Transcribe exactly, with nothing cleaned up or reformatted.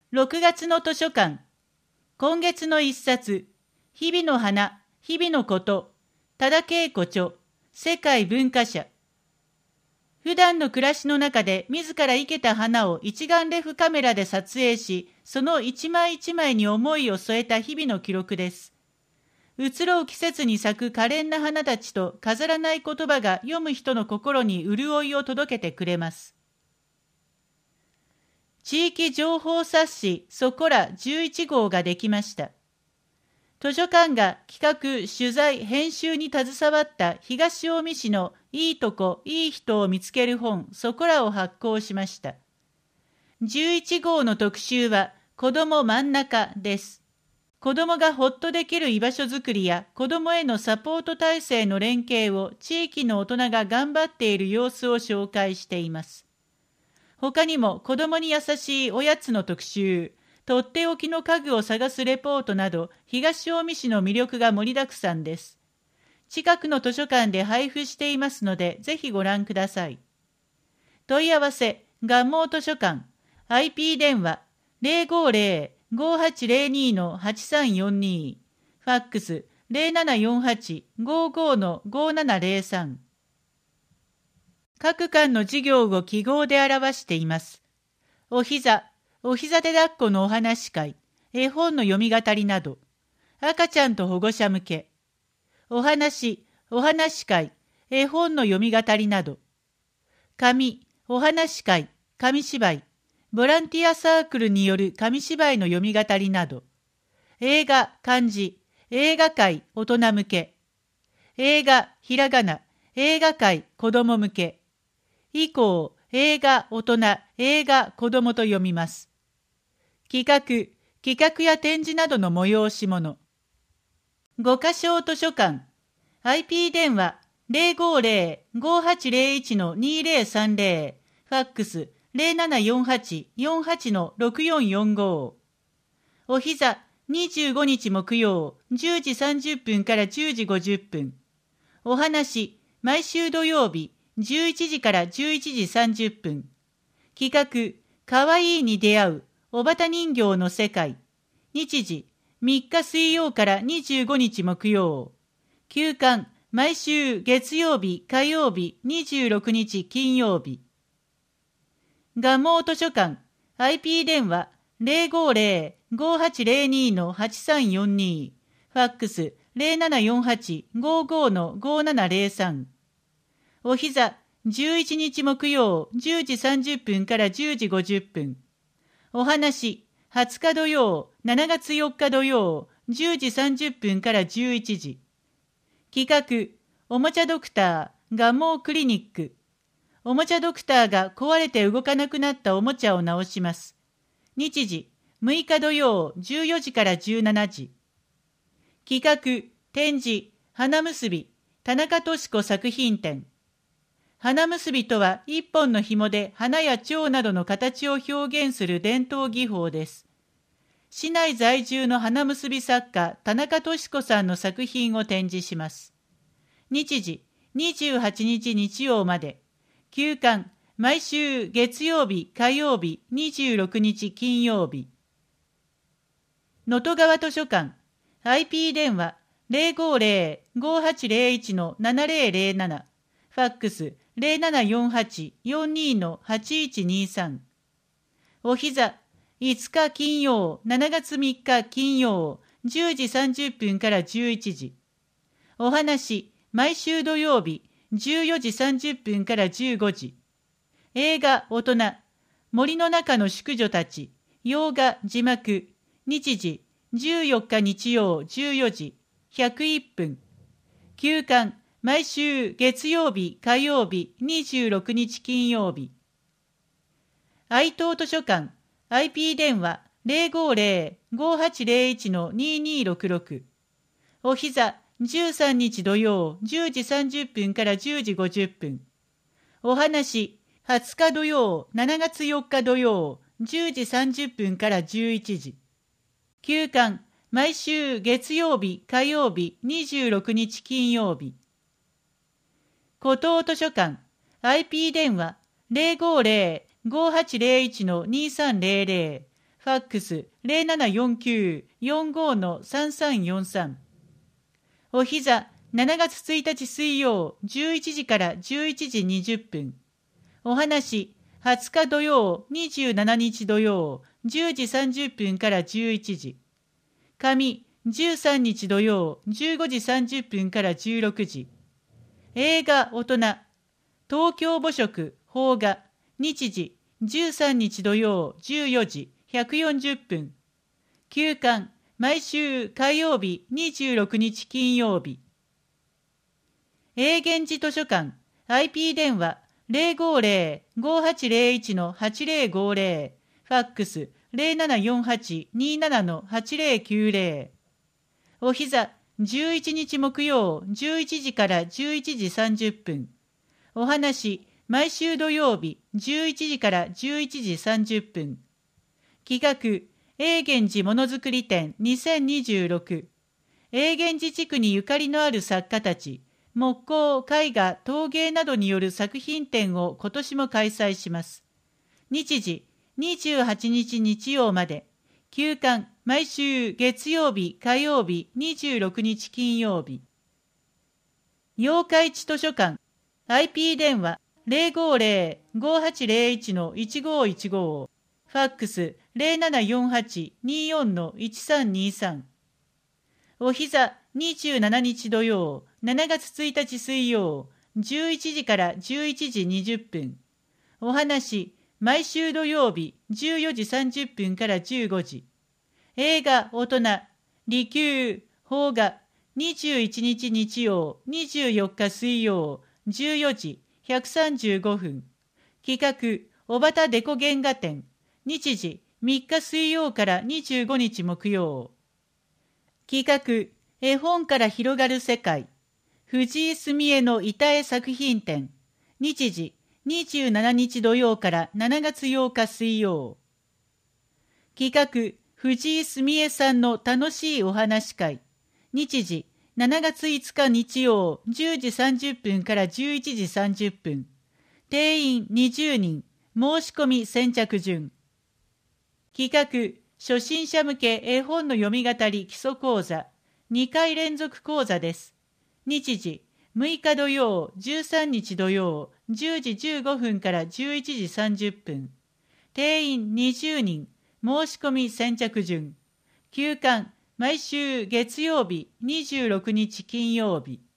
ろくがつの図書館。今月の一冊。日々の花、日々のこと。多田恵子著。世界文化社。普段の暮らしの中で自ら生けた花を一眼レフカメラで撮影し、その一枚一枚に思いを添えた日々の記録です。移ろう季節に咲く可憐な花たちと飾らない言葉が読む人の心に潤いを届けてくれます。地域情報冊子そこらじゅういちごうができました。図書館が企画、取材、編集に携わった東近江市のいいとこ、いい人を見つける本そこらを発行しました。じゅういちごうの特集は子ども真ん中です。子どもがほっとできる居場所づくりや子どもへのサポート体制の連携を地域の大人が頑張っている様子を紹介しています。他にも子どもに優しいおやつの特集、とっておきの家具を探すレポートなど東近江市の魅力が盛りだくさんです。近くの図書館で配布していますのでぜひご覧ください。問い合わせ、願望図書館、アイピー 電話 ゼロごゼロ ごはちゼロに はちさんよんに、ファックス ゼロななよんはち ごご ごななゼロさん。各館の授業を記号で表しています。お膝、お膝で抱っこのお話会、絵本の読み語りなど、赤ちゃんと保護者向け、お話、お話会、絵本の読み語りなど、紙、お話会、紙芝居、ボランティアサークルによる紙芝居の読み語りなど、映画、漢字、映画会、大人向け、映画、ひらがな、映画会、子供向け、以降、映画、大人、映画、子供と読みます。企画、企画や展示などの催し物。五箇所図書館。アイピー 電話ゼロごゼロ ごはちゼロいち にゼロさんゼロ。ファックスゼロななよんはち よんはち ろくよんよんご。お膝にじゅうごにち木曜じゅうじさんじゅっぷんからじゅうじごじゅっぷん。お話毎週土曜日じゅういちじからじゅういちじさんじゅっぷん。企画、かわいいに出会う、おばた人形の世界。日時、みっか水曜からにじゅうごにち木曜。休館、毎週月曜日、火曜日、にじゅうろくにち金曜日。願望図書館、アイピー 電話ゼロごゼロ ごはちゼロに はちさんよんに。ファックスゼロななよんはち ごご ごななゼロさん。お膝、じゅういちにち木曜じゅうじさんじゅっぷんからじゅうじごじゅっぷん。お話、はつか土曜、しちがつよっか土曜、じゅうじさんじゅっぷんからじゅういちじ。企画、おもちゃドクター、願望クリニック。おもちゃドクターが壊れて動かなくなったおもちゃを直します。日時、むいか土曜、じゅうよじからじゅうしちじ。企画、展示、花結び、田中俊子作品展。花結びとは一本の紐で花や蝶などの形を表現する伝統技法です。市内在住の花結び作家田中俊子さんの作品を展示します。日時にじゅうはちにち日曜まで。休館毎週月曜日火曜日にじゅうろくにち金曜日。能登川図書館 アイピー 電話ゼロごゼロ ごはちゼロいち ななゼロゼロなな。ファックスゼロななよんはち よんに はちいちにさん。お膝、いつか金曜、しちがつみっか金曜、じゅうじさんじゅっぷんからじゅういちじ。お話、毎週土曜日、じゅうよじさんじゅっぷんからじゅうごじ。映画、大人、森の中の淑女たち、洋画、字幕、日時、じゅうよっか日曜、じゅうよじ、ひゃくいっぷん。休館、毎週月曜日、火曜日、にじゅうろくにち金曜日。愛東図書館、アイピー 電話ゼロごゼロ ごはちゼロいち ににろくろく。お膝、じゅうさんにち土曜、じゅうじさんじゅっぷんからじゅうじごじゅっぷん。お話、はつか土曜、しちがつよっか土曜、じゅうじさんじゅっぷんからじゅういちじ。休館、毎週月曜日、火曜日、にじゅうろくにち金曜日。古東図書館、アイピー 電話ゼロごゼロ ごはちゼロいち にさんゼロゼロ。 ファックス ゼロななよんきゅう よんご のさんさんよんさん。おひざしちがつついたち水曜じゅういちじからじゅういちじにじゅっぷん。お話はつか土曜にじゅうしちにち土曜じゅうじさんじゅっぷんからじゅういちじ。紙じゅうさんにち土曜じゅうごじさんじゅっぷんからじゅうろくじ。映画大人東京母食邦画日時じゅうさんにち土曜じゅうよじひゃくよんじゅっぷん。休刊毎週火曜日にじゅうろくにち金曜日。永源寺図書館 アイピー 電話 ゼロごゼロ ごはちゼロいち はちゼロごゼロ。ファックス ゼロななよんはち になな はちゼロきゅうゼロ。おひざじゅういちにち木曜じゅういちじからじゅういちじさんじゅっぷん。お話毎週土曜日じゅういちじからじゅういちじさんじゅっぷん。企画永源寺ものづくり展にせんにじゅうろく。永源寺地区にゆかりのある作家たち、木工、絵画、陶芸などによる作品展を今年も開催します。日時にじゅうはちにち日曜まで。休刊毎週月曜日、火曜日、にじゅうろくにち金曜日。八日市図書館 アイピー 電話 ゼロごゼロ ごはちゼロいち いちごいちご。ファックス ゼロななよんはち によん いちさんにさん。おひざにじゅうしちにち土曜しちがつついたち水曜じゅういちじからじゅういちじにじゅっぷん。お話毎週土曜日じゅうよじさんじゅっぷんからじゅうごじ。映画大人利休邦画にじゅういちにち日曜にじゅうよっか水曜じゅうよじひゃくさんじゅうごふん。企画小畑デコ原画展日時みっか水曜からにじゅうごにち木曜。企画絵本から広がる世界藤井澄江の板絵作品展日時にじゅうしちにち土曜からしちがつようか水曜。企画藤井澄江さんの楽しいお話会日時しちがついつか日曜じゅうじさんじゅっぷんからじゅういちじさんじゅっぷん。定員にじゅうにん。申し込み先着順。企画初心者向け絵本の読み語り基礎講座にかい連続講座です。日時むいか土曜じゅうさんにち土曜じゅうじじゅうごふんからじゅういちじさんじゅっぷん。定員にじゅうにん。申し込み先着順。休刊毎週月曜日にじゅうろくにち金曜日。